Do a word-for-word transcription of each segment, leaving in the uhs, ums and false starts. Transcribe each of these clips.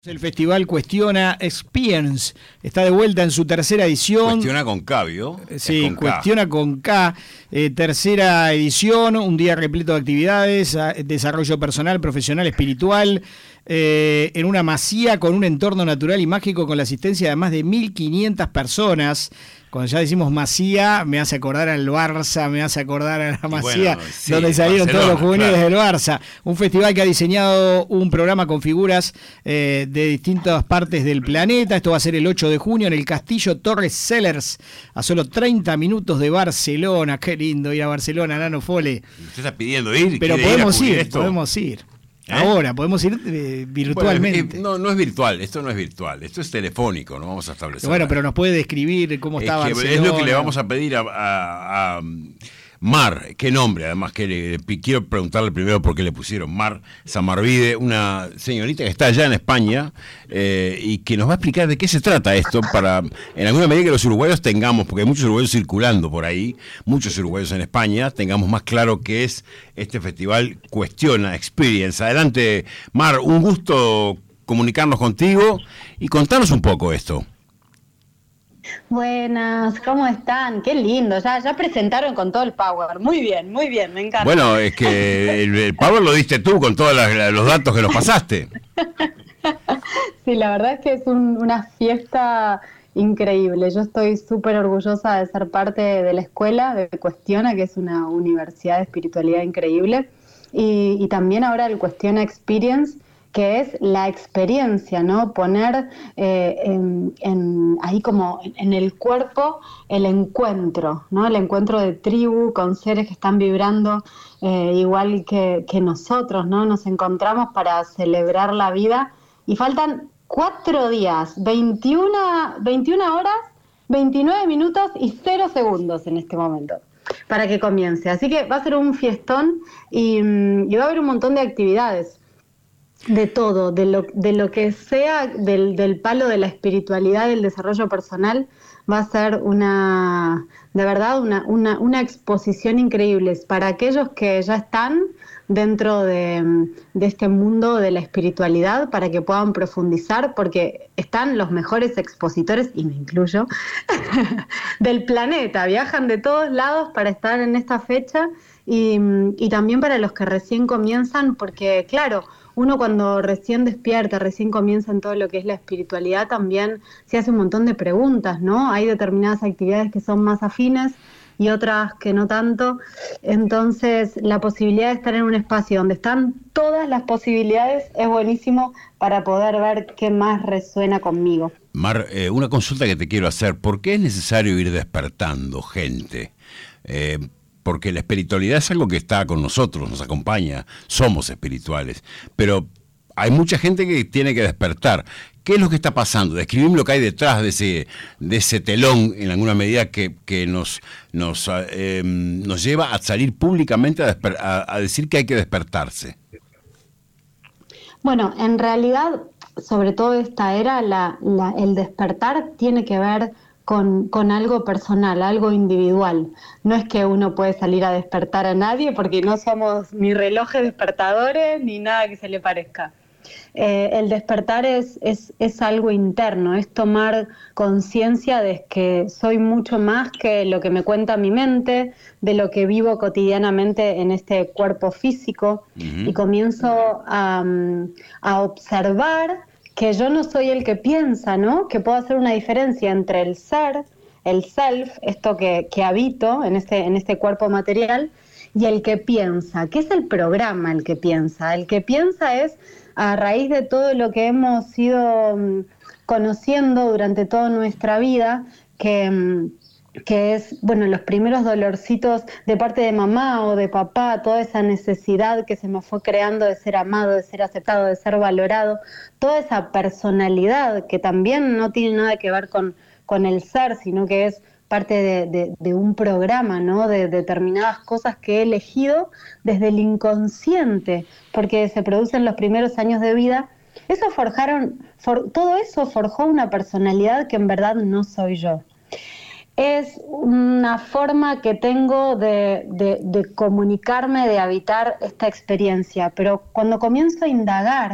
El festival Cuestiona Experience está de vuelta en su tercera edición. Cuestiona con K, ¿vio? Sí, con Cuestiona K. con K. Eh, tercera edición, un día repleto de actividades, desarrollo personal, profesional, espiritual, eh, en una masía con un entorno natural y mágico con la asistencia de más de mil quinientas personas. Cuando ya decimos masía, me hace acordar al Barça, me hace acordar a la masía, bueno, sí, donde salieron Barcelona, todos los juveniles claro. del Barça. Un festival que ha diseñado un programa con figuras eh, de distintas partes del planeta. Esto va a ser el ocho de junio en el Castillo Torres Sellers, a solo treinta minutos de Barcelona. Qué lindo ir a Barcelona, Nano Fole. Usted está pidiendo ir. Pero podemos ir, ir esto? podemos ir. ¿Eh? Ahora, podemos ir eh, virtualmente. Bueno, no, no es virtual, esto no es virtual, esto es telefónico, no vamos a establecer. Bueno, pero nos puede describir cómo está es Barcelona. Es lo que le vamos a pedir a, a, a Mar, qué nombre, además que le, le, quiero preguntarle primero por qué le pusieron Mar Samarvide, una señorita que está allá en España eh, y que nos va a explicar de qué se trata esto para, en alguna medida que los uruguayos tengamos, porque hay muchos uruguayos circulando por ahí, muchos uruguayos en España, tengamos más claro qué es este festival Cuestiona Experience. Adelante, Mar, un gusto comunicarnos contigo y contarnos un poco esto. Buenas, ¿cómo están? Qué lindo, ya, ya presentaron con todo el power. Muy bien, muy bien, me encanta. Bueno, es que el, el power lo diste tú con todos los datos que nos pasaste. Sí, la verdad es que es un, una fiesta increíble. Yo estoy súper orgullosa de ser parte de la escuela de Cuestiona, que es una universidad de espiritualidad increíble. Y, y también ahora el Cuestiona Experience, que es la experiencia, ¿no? Poner eh, en, en, ahí como en el cuerpo el encuentro, ¿no? El encuentro de tribu con seres que están vibrando eh, igual que, que nosotros, ¿no? Nos encontramos para celebrar la vida y faltan cuatro días, veintiuna, veintiuna horas, veintinueve minutos y cero segundos en este momento para que comience. Así que va a ser un fiestón y, y va a haber un montón de actividades. De todo, de lo, de lo que sea del, del palo de la espiritualidad, del desarrollo personal, va a ser una, de verdad, una, una, una exposición increíble para aquellos que ya están dentro de, de este mundo de la espiritualidad, para que puedan profundizar, porque están los mejores expositores, y me incluyo, del planeta, viajan de todos lados para estar en esta fecha, y, y también para los que recién comienzan, porque claro, uno cuando recién despierta, recién comienza en todo lo que es la espiritualidad, también se hace un montón de preguntas, ¿no? Hay determinadas actividades que son más afines y otras que no tanto. Entonces, la posibilidad de estar en un espacio donde están todas las posibilidades es buenísimo para poder ver qué más resuena conmigo. Mar, eh, una consulta que te quiero hacer. ¿Por qué es necesario ir despertando gente? Eh, Porque la espiritualidad es algo que está con nosotros, nos acompaña, somos espirituales, pero hay mucha gente que tiene que despertar. ¿Qué es lo que está pasando? Describime lo que hay detrás de ese, de ese telón, en alguna medida, que, que nos, nos, eh, nos lleva a salir públicamente a, desper- a, a decir que hay que despertarse. Bueno, en realidad, sobre todo esta era, la, la, el despertar tiene que ver Con, con algo personal, algo individual. No es que uno puede salir a despertar a nadie, porque no somos ni relojes despertadores ni nada que se le parezca. Eh, el despertar es, es, es algo interno, es tomar conciencia de que soy mucho más que lo que me cuenta mi mente, de lo que vivo cotidianamente en este cuerpo físico, uh-huh. y comienzo a, a observar que yo no soy el que piensa, ¿no? Que puedo hacer una diferencia entre el ser, el self, esto que, que habito en este, en este cuerpo material, y el que piensa. ¿Qué es el programa el que piensa? El que piensa es a raíz de todo lo que hemos ido um, conociendo durante toda nuestra vida, que... Um, que es, bueno, los primeros dolorcitos de parte de mamá o de papá, toda esa necesidad que se me fue creando de ser amado, de ser aceptado, de ser valorado, toda esa personalidad que también no tiene nada que ver con, con el ser, sino que es parte de, de, de un programa, ¿no? De, de determinadas cosas que he elegido desde el inconsciente, porque se producen los primeros años de vida. Eso forjaron, for, todo eso forjó una personalidad que en verdad no soy yo. Es una forma que tengo de, de, de comunicarme, de habitar esta experiencia, pero cuando comienzo a indagar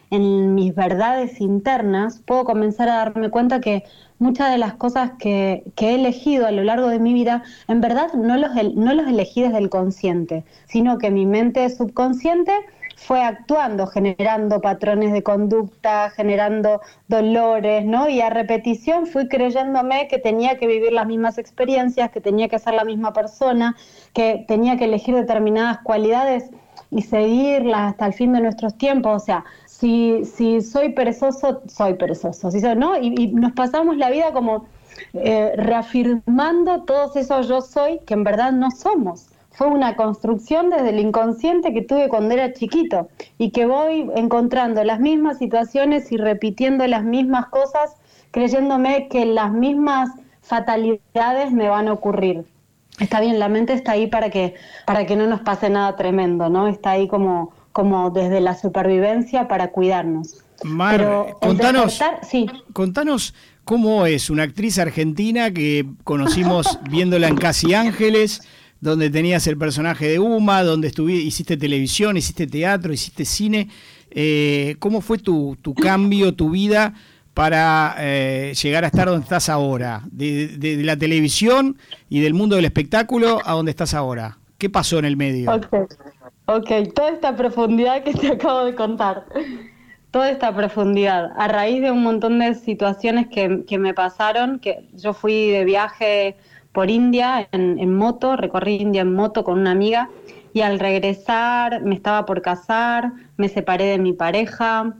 en mis verdades internas, puedo comenzar a darme cuenta que muchas de las cosas que, que he elegido a lo largo de mi vida, en verdad no los, no los elegí desde el consciente, sino que mi mente subconsciente fue actuando, generando patrones de conducta, generando dolores, ¿no? Y a repetición fui creyéndome que tenía que vivir las mismas experiencias, que tenía que ser la misma persona, que tenía que elegir determinadas cualidades y seguirlas hasta el fin de nuestros tiempos. O sea, si, si soy perezoso, soy perezoso, si soy, ¿no? Y, y nos pasamos la vida como eh, reafirmando todos esos yo soy que en verdad no somos. Fue una construcción desde el inconsciente que tuve cuando era chiquito y que voy encontrando las mismas situaciones y repitiendo las mismas cosas, creyéndome que las mismas fatalidades me van a ocurrir. Está bien, la mente está ahí para que, para que no nos pase nada tremendo, ¿no? Está ahí como, como desde la supervivencia para cuidarnos. Mar, Pero contanos, despertar, sí. contanos cómo es una actriz argentina que conocimos viéndola en Casi Ángeles, donde tenías el personaje de Uma, donde estuviste, hiciste televisión, hiciste teatro, hiciste cine. Eh, ¿Cómo fue tu, tu cambio, tu vida para eh, llegar a estar donde estás ahora? De, de, de la televisión y del mundo del espectáculo a donde estás ahora. ¿Qué pasó en el medio? Ok, okay. Toda esta profundidad que te acabo de contar. Toda esta profundidad, a raíz de un montón de situaciones que, que me pasaron, que yo fui de viaje por India en, en moto, recorrí India en moto con una amiga y al regresar me estaba por casar, me separé de mi pareja,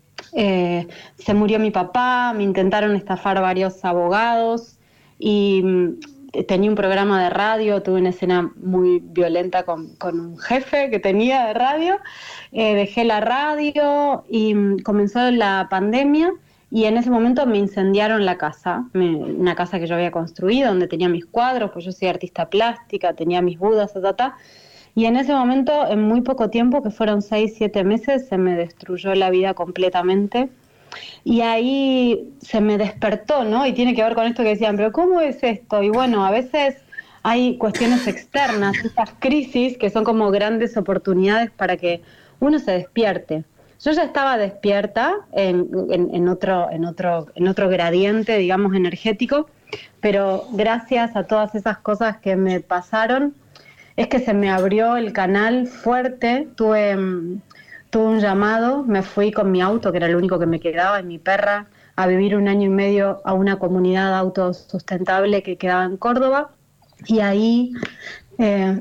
eh, se murió mi papá, me intentaron estafar varios abogados y mm, tenía un programa de radio, tuve una escena muy violenta con, con un jefe que tenía de radio, eh, dejé la radio y mm, comenzó la pandemia. Y en ese momento me incendiaron la casa, me, una casa que yo había construido, donde tenía mis cuadros, pues yo soy artista plástica, tenía mis budas, ta, ta, ta. Y en ese momento, en muy poco tiempo, que fueron seis, siete meses, se me destruyó la vida completamente. Y ahí se me despertó, ¿no? Y tiene que ver con esto que decían, pero ¿cómo es esto? Y bueno, a veces hay cuestiones externas, estas crisis que son como grandes oportunidades para que uno se despierte. Yo ya estaba despierta en, en, en, otro, en, otro, en otro gradiente, digamos, energético, pero gracias a todas esas cosas que me pasaron, es que se me abrió el canal fuerte, tuve, tuve un llamado, me fui con mi auto, que era lo único que me quedaba, y mi perra, a vivir un año y medio a una comunidad autosustentable que quedaba en Córdoba, y ahí... Eh,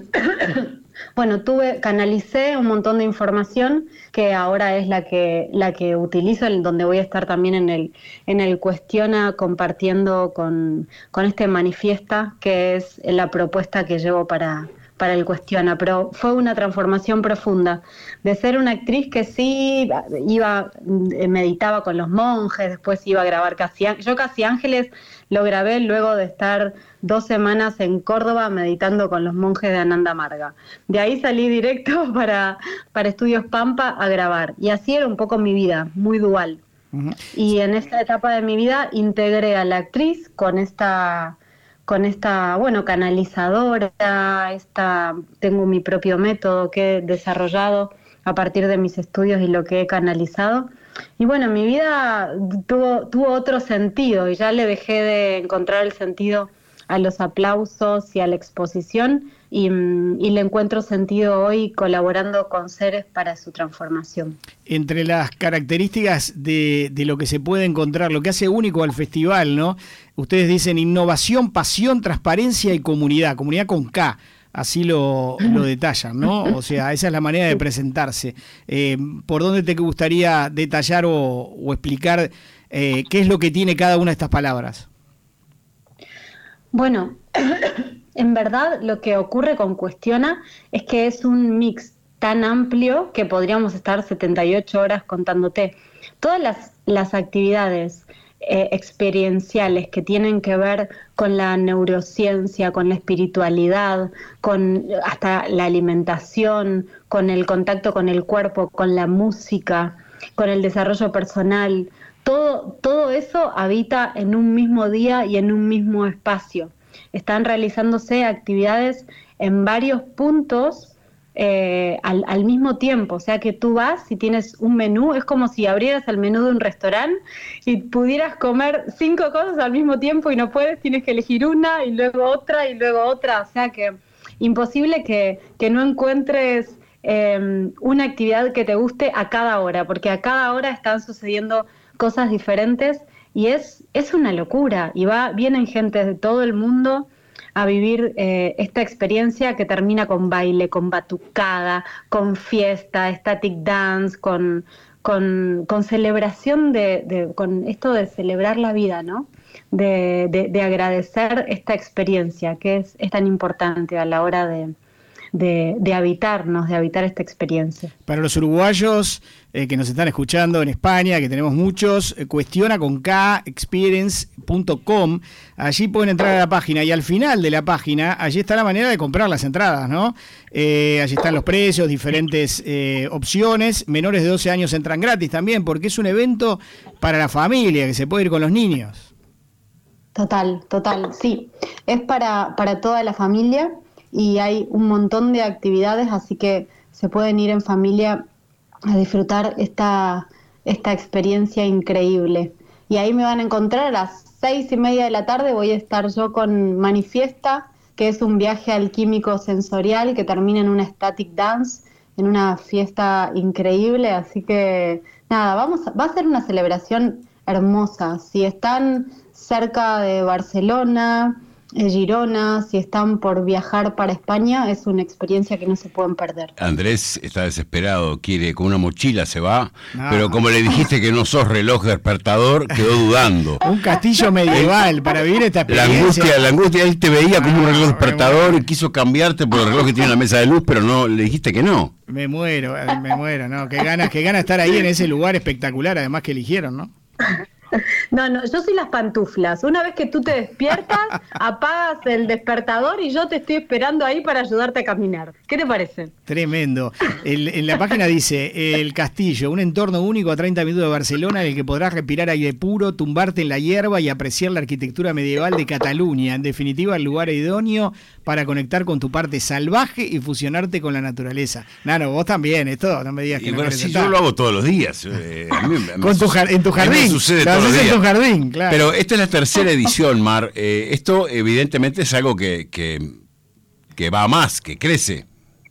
Bueno, tuve, canalicé un montón de información que ahora es la que la que utilizo, donde voy a estar también en el en el Cuestiona compartiendo con, con este Manifiesta, que es la propuesta que llevo para, para el Cuestiona. Pero fue una transformación profunda, de ser una actriz que sí iba, meditaba con los monjes, después iba a grabar Casi Ángeles. Yo Casi Ángeles lo grabé luego de estar dos semanas en Córdoba meditando con los monjes de Ananda Marga. De ahí salí directo para, para Estudios Pampa a grabar. Y así era un poco mi vida, muy dual. Uh-huh. Y en esta etapa de mi vida integré a la actriz con esta, con esta, bueno, canalizadora, esta, tengo mi propio método que he desarrollado a partir de mis estudios y lo que he canalizado. Y bueno, mi vida tuvo, tuvo otro sentido y ya le dejé de encontrar el sentido a los aplausos y a la exposición y, y le encuentro sentido hoy colaborando con seres para su transformación. Entre las características de, de lo que se puede encontrar, lo que hace único al festival, ¿no? Ustedes dicen innovación, pasión, transparencia y comunidad, comunidad con K. Así lo, lo detallan, ¿no? O sea, esa es la manera de presentarse. Eh, ¿Por dónde te gustaría detallar o, o explicar eh, qué es lo que tiene cada una de estas palabras? Bueno, en verdad lo que ocurre con Cuestiona es que es un mix tan amplio que podríamos estar setenta y ocho horas contándote. Todas las, las actividades Eh, experienciales que tienen que ver con la neurociencia, con la espiritualidad, con hasta la alimentación, con el contacto con el cuerpo, con la música, con el desarrollo personal, todo, todo eso habita en un mismo día y en un mismo espacio. Están realizándose actividades en varios puntos eh, al, al mismo tiempo, o sea que tú vas y tienes un menú, es como si abrieras el menú de un restaurante y pudieras comer cinco cosas al mismo tiempo y no puedes, tienes que elegir una y luego otra y luego otra, o sea que imposible que, que no encuentres eh, una actividad que te guste a cada hora, porque a cada hora están sucediendo cosas diferentes y es, es una locura, y va, vienen gente de todo el mundo a vivir eh, esta experiencia que termina con baile, con batucada, con fiesta, static dance, con, con, con celebración de, de, con esto de celebrar la vida, ¿no? De, de, de agradecer esta experiencia que es, es tan importante a la hora de, de, de habitarnos, de habitar esta experiencia. Para los uruguayos eh, que nos están escuchando en España, que tenemos muchos, eh, cuestiona con K experience punto com, allí pueden entrar a la página y al final de la página, allí está la manera de comprar las entradas, ¿no? Eh, allí están los precios, diferentes eh, opciones, menores de doce años entran gratis también, porque es un evento para la familia, que se puede ir con los niños. Total, total, sí. Es para, para toda la familia y hay un montón de actividades, así que se pueden ir en familia a disfrutar esta, esta experiencia increíble. Y ahí me van a encontrar a las seis y media de la tarde, voy a estar yo con Manifiesta, que es un viaje alquímico sensorial que termina en una static dance, en una fiesta increíble, así que nada, vamos, va a ser una celebración hermosa. Si están cerca de Barcelona, eh, Girona, si están por viajar para España, es una experiencia que no se pueden perder. Andrés está desesperado, quiere, con una mochila se va, No. pero como le dijiste que no sos reloj despertador, quedó dudando. Un castillo medieval para vivir esta La experiencia. angustia, la angustia, él te veía como un No, reloj me despertador muero. y quiso cambiarte por el reloj que tiene en la mesa de luz, pero no, le dijiste que no. Me muero, eh, me muero, ¿no? Qué ganas, qué ganas estar ahí en ese lugar espectacular, además que eligieron, ¿no? No, no, yo soy las pantuflas. Una vez que tú te despiertas, apagas el despertador y yo te estoy esperando ahí para ayudarte a caminar. ¿Qué te parece? Tremendo. El, en la página dice, el castillo, un entorno único a treinta minutos de Barcelona en el que podrás respirar aire puro, tumbarte en la hierba y apreciar la arquitectura medieval de Cataluña. En definitiva, el lugar idóneo para conectar con tu parte salvaje y fusionarte con la naturaleza. Nano, vos también, esto, no me digas que Y no bueno, querés si estar. yo lo hago todos los días. eh, a mí me- Con tu jar- en tu a mí me jardín. sucede Lo todos los haces en días. tu jardín, claro. Pero esta es la tercera edición, Mar. Eh, esto evidentemente es algo que, que, que va a más, que crece.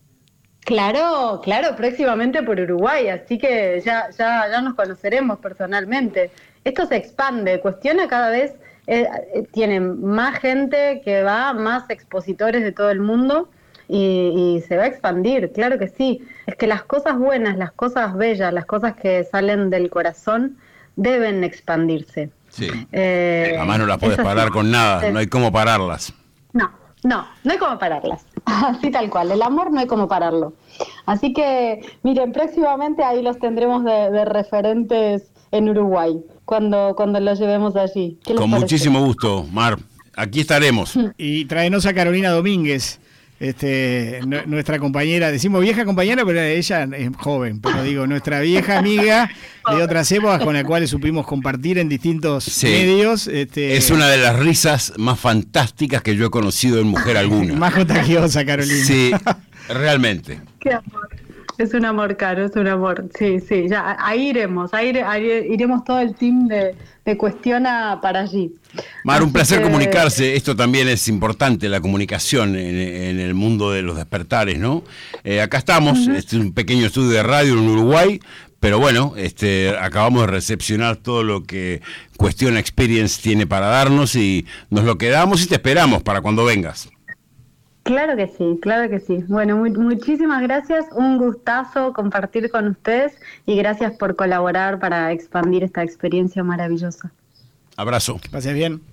Claro, claro, próximamente por Uruguay, así que ya, ya, ya nos conoceremos personalmente. Esto se expande, Cuestiona cada vez, eh, eh, tiene más gente que va, más expositores de todo el mundo y, y se va a expandir, claro que sí. Es que las cosas buenas, las cosas bellas, las cosas que salen del corazón deben expandirse. Sí. Eh, Además no las puedes es así. parar con nada, Sí. no hay cómo pararlas. No, no, no hay como pararlas. Así tal cual, el amor no hay como pararlo. Así que, miren, próximamente ahí los tendremos de, de referentes en Uruguay, cuando, cuando los llevemos allí. ¿Qué les Con parece? muchísimo gusto, Mar. Aquí estaremos. Y traenos a Carolina Domínguez, este, nu- nuestra compañera, decimos vieja compañera, pero ella es joven, pero digo, nuestra vieja amiga de otras épocas con la cual supimos compartir en distintos Sí. medios. Este, Es una de las risas más fantásticas que yo he conocido en mujer alguna. más contagiosa, Carolina. Sí, realmente. Qué amor. Es un amor, Caro, es un amor. Sí, sí, ya, ahí iremos, ahí, ire- ahí iremos todo el team de, de Cuestiona para allí. Mar, un Así placer que- comunicarse. Esto también es importante, la comunicación en, en el mundo de los despertares, ¿no? Eh, acá estamos, este es un pequeño estudio de radio en Uruguay, pero bueno, este, acabamos de recepcionar todo lo que Cuestiona Experience tiene para darnos y nos lo quedamos y te esperamos para cuando vengas. Claro que sí, claro que sí. Bueno, muy- muchísimas gracias, un gustazo compartir con ustedes y gracias por colaborar para expandir esta experiencia maravillosa. Abrazo. Que pases bien.